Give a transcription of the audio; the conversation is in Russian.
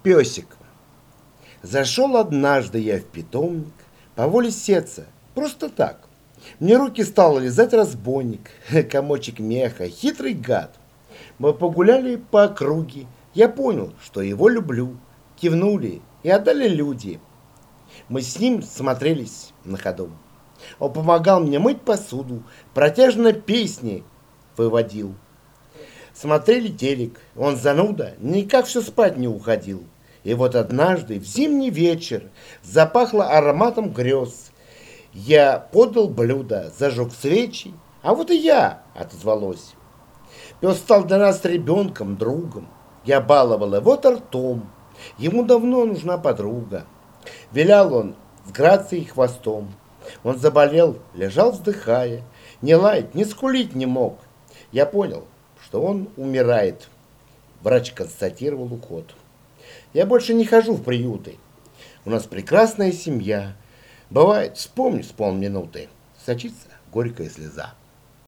песик. Зашел однажды я в питомник, по воле сердца, просто так. Мне руки стал лизать разбойник, комочек меха, хитрый гад. Мы погуляли по округе, я понял, что его люблю. Кивнули и отдали люди. Мы с ним смотрелись на ходу. Он помогал мне мыть посуду, протяжно песни выводил. Смотрели телек, он зануда, никак все спать не уходил. И вот однажды в зимний вечер запахло ароматом грез. Я подал блюдо, зажег свечи, а вот и я, отозвалось. Пес стал для нас ребенком, другом. Я баловал его ртом. Ему давно нужна подруга. Вилял он с грацией хвостом. Он заболел, лежал вздыхая. Не лаять, не скулить не мог. Я понял, что он умирает. Врач констатировал уход. Я больше не хожу в приюты. У нас прекрасная семья. Бывает, вспомню с полминуты. Сочится горькая слеза.